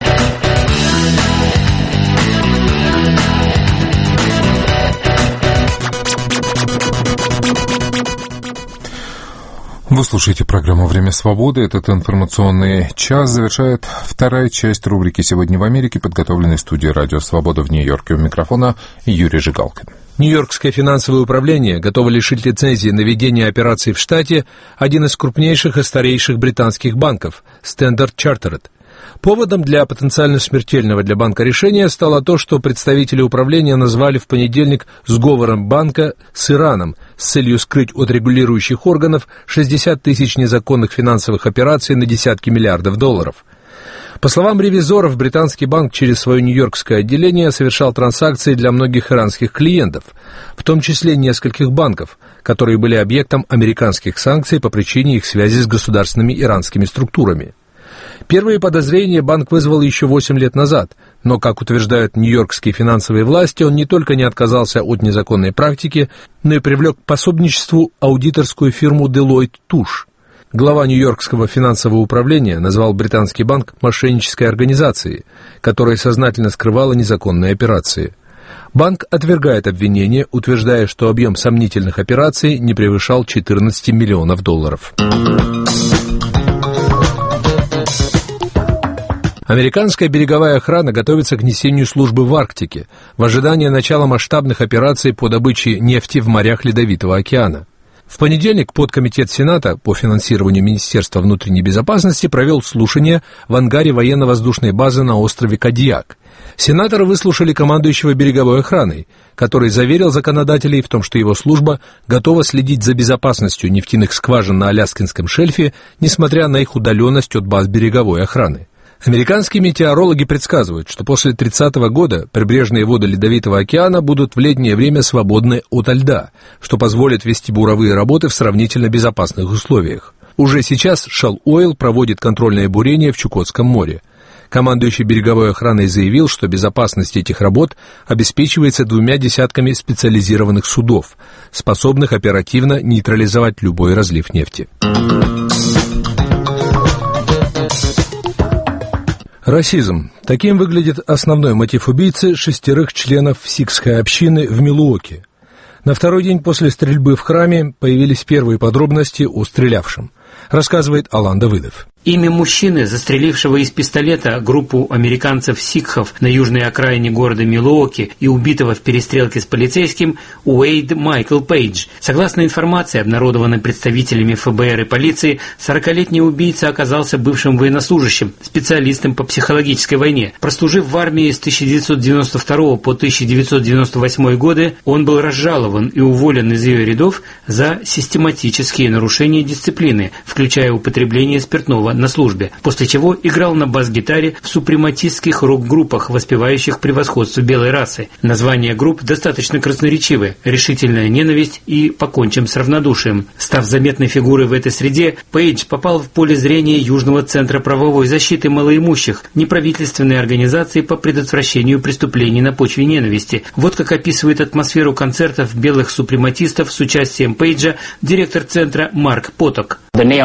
Вы слушаете программу «Время свободы». Этот информационный час завершает вторая часть рубрики «Сегодня в Америке», подготовленной студией «Радио Свобода» в Нью-Йорке. У микрофона Юрий Жигалкин. Нью-Йоркское финансовое управление готово лишить лицензии на ведение операций в штате один из крупнейших и старейших британских банков – Standard Chartered. Поводом для потенциально смертельного для банка решения стало то, что представители управления назвали в понедельник сговором банка с Ираном с целью скрыть от регулирующих органов 60 тысяч незаконных финансовых операций на десятки миллиардов долларов. По словам ревизоров, британский банк через свое нью-йоркское отделение совершал транзакции для многих иранских клиентов, в том числе нескольких банков, которые были объектом американских санкций по причине их связи с государственными иранскими структурами. Первые подозрения банк вызвал еще 8 лет назад, но, как утверждают нью-йоркские финансовые власти, он не только не отказался от незаконной практики, но и привлек к пособничеству аудиторскую фирму Deloitte Touche. Глава Нью-Йоркского финансового управления назвал британский банк мошеннической организацией, которая сознательно скрывала незаконные операции. Банк отвергает обвинения, утверждая, что объем сомнительных операций не превышал 14 миллионов долларов. Американская береговая охрана готовится к несению службы в Арктике в ожидании начала масштабных операций по добыче нефти в морях Ледовитого океана. В понедельник подкомитет Сената по финансированию Министерства внутренней безопасности провел слушание в ангаре военно-воздушной базы на острове Кадьяк. Сенаторы выслушали командующего береговой охраной, который заверил законодателей в том, что его служба готова следить за безопасностью нефтяных скважин на Аляскинском шельфе, несмотря на их удаленность от баз береговой охраны. Американские метеорологи предсказывают, что после 30-го года прибрежные воды Ледовитого океана будут в летнее время свободны ото льда, что позволит вести буровые работы в сравнительно безопасных условиях. Уже сейчас Shell Oil проводит контрольное бурение в Чукотском море. Командующий береговой охраной заявил, что безопасность этих работ обеспечивается 2 десятками специализированных судов, способных оперативно нейтрализовать любой разлив нефти. Расизм. Таким выглядит основной мотив убийцы 6 членов сикхской общины в Милуоке. На второй день после стрельбы в храме появились первые подробности о стрелявшем, рассказывает Алан Давыдов. Имя мужчины, застрелившего из пистолета группу американцев-сикхов на южной окраине города Милуоки и убитого в перестрелке с полицейским, Уэйд Майкл Пейдж. Согласно информации, обнародованной представителями ФБР и полиции, 40-летний убийца оказался бывшим военнослужащим, специалистом по психологической войне. Прослужив в армии с 1992 по 1998 годы, он был разжалован и уволен из ее рядов за систематические нарушения дисциплины, включая употребление спиртного на службе, после чего играл на бас-гитаре в супрематистских рок-группах, воспевающих превосходство белой расы. Названия групп достаточно красноречивы: «Решительная ненависть» и «Покончим с равнодушием». Став заметной фигурой в этой среде, Пейдж попал в поле зрения Южного центра правовой защиты малоимущих, неправительственной организации по предотвращению преступлений на почве ненависти. Вот как описывает атмосферу концертов белых супрематистов с участием Пейджа директор центра Марк Поток.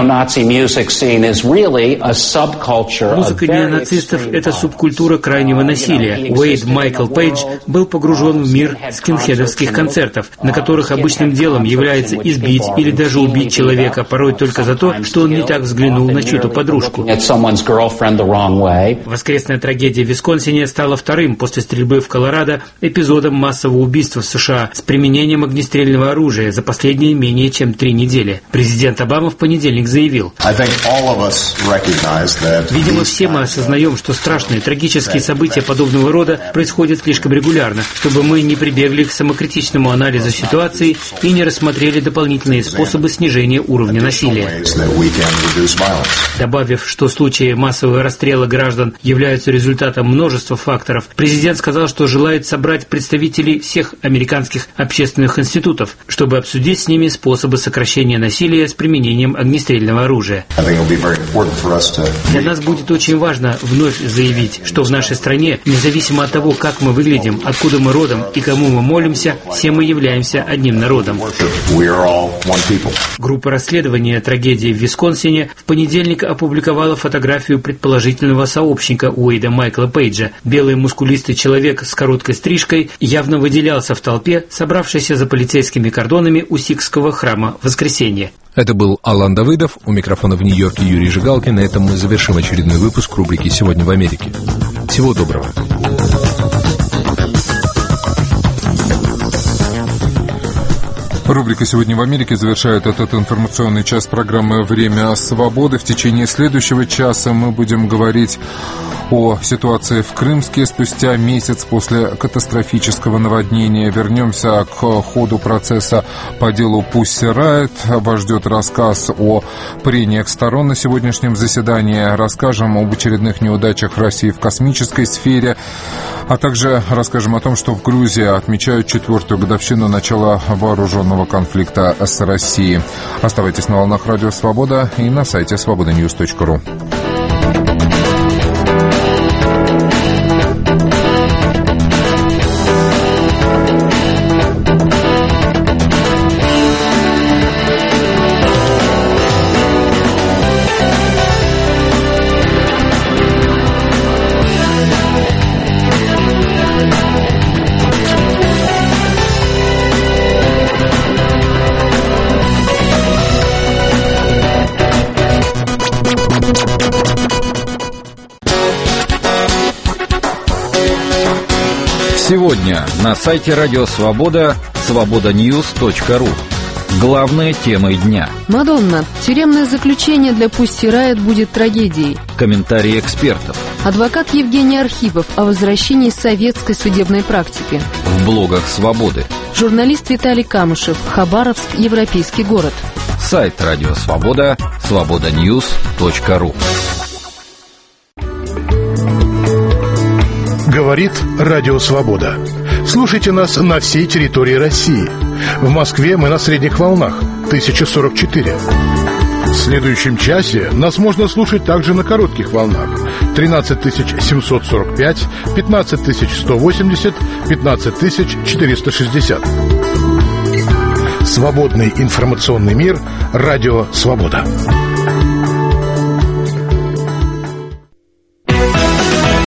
Музыка неонацистов – это субкультура крайнего насилия. Уэйд Майкл Пейдж был погружен в мир скинхедовских концертов, на которых обычным делом является избить или даже убить человека, порой только за то, что он не так взглянул на чью-то подружку. Воскресная трагедия в Висконсине стала вторым после стрельбы в Колорадо эпизодом массового убийства в США с применением огнестрельного оружия за последние менее чем 3 недели. Президент Обама в понедельник заявил: «Видимо, все мы осознаем, что страшные, трагические события подобного рода происходят слишком регулярно, чтобы мы не прибегли к самокритичному анализу ситуации и не рассмотрели дополнительные способы снижения уровня насилия». Добавив, что случаи массового расстрела граждан являются результатом множества факторов, президент сказал, что желает собрать представителей всех американских общественных институтов, чтобы обсудить с ними способы сокращения насилия с применением огнестрельного оружия. Для нас будет очень важно вновь заявить, что в нашей стране, независимо от того, как мы выглядим, откуда мы родом и кому мы молимся, все мы являемся одним народом. Группа расследования трагедии в Висконсине в понедельник опубликовала фотографию предположительного сообщника Уэйда Майкла Пейджа. Белый мускулистый человек с короткой стрижкой явно выделялся в толпе, собравшейся за полицейскими кордонами у сикхского храма в воскресенье. Это был Алан Давыдов, у микрофона в Нью-Йорке Юрий Жигалкин. На этом мы завершим очередной выпуск рубрики «Сегодня в Америке». Всего доброго. Рубрика «Сегодня в Америке» завершает этот информационный час программы «Время свободы». В течение следующего часа мы будем говорить о ситуации в Крымске спустя месяц после катастрофического наводнения. Вернемся к ходу процесса по делу Pussy Riot. Вас ждет рассказ о прениях сторон на сегодняшнем заседании. Расскажем об очередных неудачах России в космической сфере. А также расскажем о том, что в Грузии отмечают 4-ю годовщину начала вооруженного конфликта с Россией. Оставайтесь на волнах Радио Свобода и на сайте svobodanews.ru. Сегодня на сайте Радио Свобода svobodanews.ru. Главные темы дня. Мадонна. Тюремное заключение для Pussy Riot будет трагедией. Комментарии экспертов. Адвокат Евгений Архипов о возвращении советской судебной практики. В блогах Свободы. Журналист Виталий Камышев. Хабаровск. Европейский город. Сайт Радио Свобода svobodanews.ru. Говорит Радио Свобода. Слушайте нас на всей территории России. В Москве мы на средних волнах 1044. В следующем часе нас можно слушать также на коротких волнах 13745, 15180, 15460. Свободный информационный мир. Радио Свобода.